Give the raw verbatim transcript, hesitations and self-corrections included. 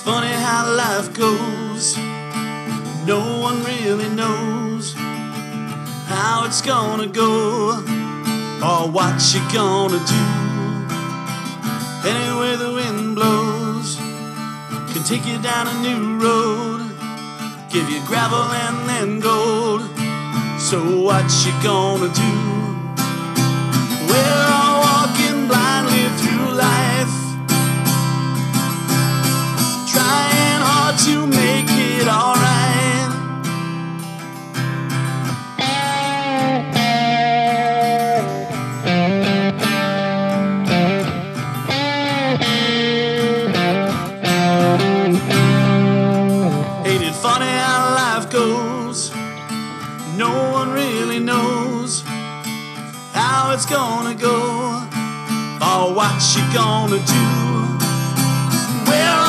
funny how life goes. No one really knows how it's gonna go or what you're gonna do. Anywhere the wind blows can take you down a new road, give you gravel and then gold. So what you gonna do? We're all walking blindly through life, trying hard to make it alright. Ain't it funny how life goes? No one really knows how it's gonna go or what you're gonna do. We're